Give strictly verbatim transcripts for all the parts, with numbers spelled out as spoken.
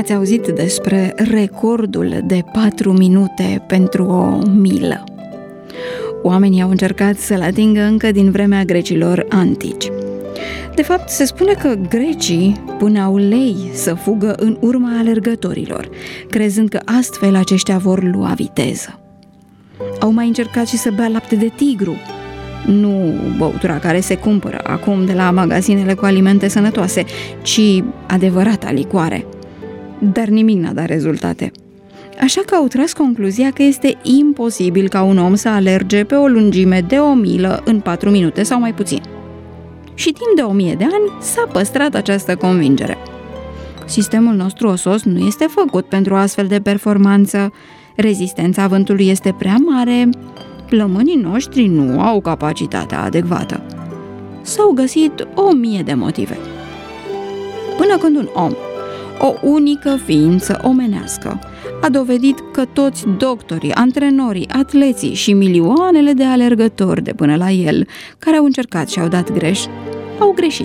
Ați auzit despre recordul de patru minute pentru o milă. Oamenii au încercat să-l atingă încă din vremea grecilor antici. De fapt, se spune că grecii puneau lei să fugă în urma alergătorilor, crezând că astfel aceștia vor lua viteză. Au mai încercat și să bea lapte de tigru, nu băutura care se cumpără acum de la magazinele cu alimente sănătoase, ci adevărata licoare. Dar nimic n-a dat rezultate. Așa că au tras concluzia că este imposibil ca un om să alerge pe o lungime de o milă în patru minute sau mai puțin. Și timp de o mie de ani s-a păstrat această convingere. Sistemul nostru osos nu este făcut pentru astfel de performanță, rezistența vântului este prea mare, plămânii noștri nu au capacitatea adecvată. S-au găsit o mie de motive. Până când un om, o unică ființă omenească, a dovedit că toți doctorii, antrenorii, atleții și milioanele de alergători de până la el, care au încercat și au dat greș, au greșit.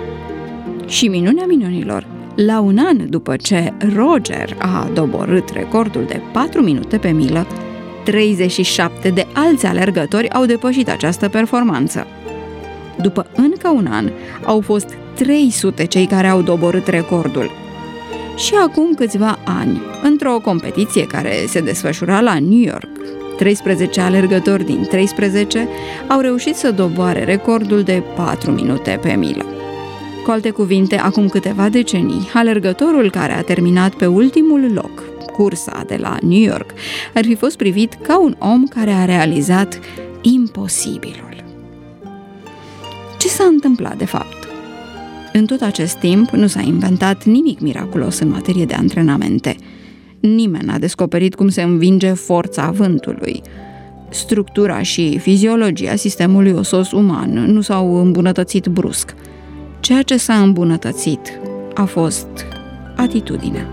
Și minunea minunilor, la un an după ce Roger a doborât recordul de patru minute pe milă, treizeci și șapte de alți alergători au depășit această performanță. După încă un an, au fost trei sute cei care au doborât recordul. Și acum câțiva ani, într-o competiție care se desfășura la New York, treisprezece alergători din treisprezece au reușit să doboare recordul de patru minute pe milă. Cu alte cuvinte, acum câteva decenii, alergătorul care a terminat pe ultimul loc cursa de la New York ar fi fost privit ca un om care a realizat imposibilul. Ce s-a întâmplat de fapt? În tot acest timp nu s-a inventat nimic miraculos în materie de antrenamente. Nimeni n-a descoperit cum se învinge forța vântului. Structura și fiziologia sistemului osos uman nu s-au îmbunătățit brusc. Ceea ce s-a îmbunătățit a fost atitudinea.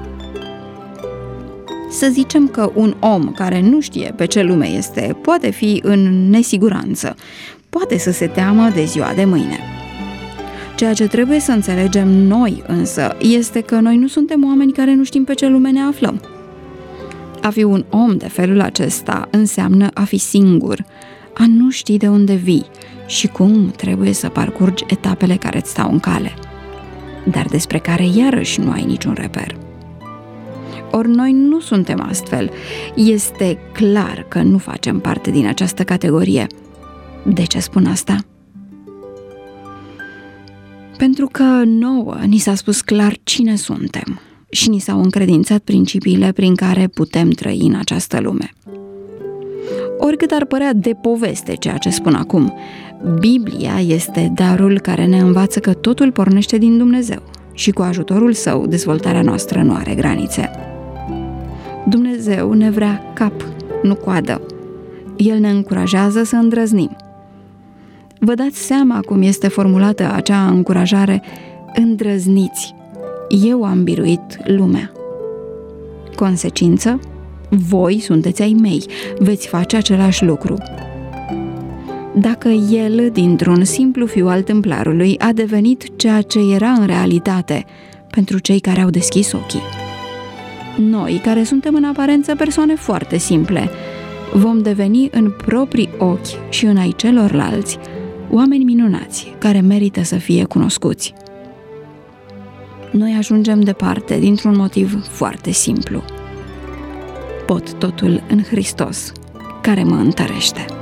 Să zicem că un om care nu știe pe ce lume este poate fi în nesiguranță, poate să se teamă de ziua de mâine. Ceea ce trebuie să înțelegem noi însă este că noi nu suntem oameni care nu știm pe ce lume ne aflăm. A fi un om de felul acesta înseamnă a fi singur, a nu ști de unde vii și cum trebuie să parcurgi etapele care îți stau în cale, dar despre care iarăși nu ai niciun reper. Ori noi nu suntem astfel. Este clar că nu facem parte din această categorie. De ce spun asta? Pentru că nouă ni s-a spus clar cine suntem și ni s-au încredințat principiile prin care putem trăi în această lume. Oricât ar părea de poveste ceea ce spun acum, Biblia este darul care ne învață că totul pornește din Dumnezeu și cu ajutorul său dezvoltarea noastră nu are granițe. Dumnezeu ne vrea cap, nu coadă. El ne încurajează să îndrăznim. Vă dați seama cum este formulată acea încurajare: îndrăzniți, eu am biruit lumea. Consecință? Voi sunteți ai mei, veți face același lucru. Dacă el, dintr-un simplu fiu al tâmplarului, a devenit ceea ce era în realitate pentru cei care au deschis ochii, noi, care suntem în aparență persoane foarte simple, vom deveni în proprii ochi și în ai celorlalți oameni minunați care merită să fie cunoscuți. Noi ajungem departe dintr-un motiv foarte simplu: pot totul în Hristos, care mă întărește.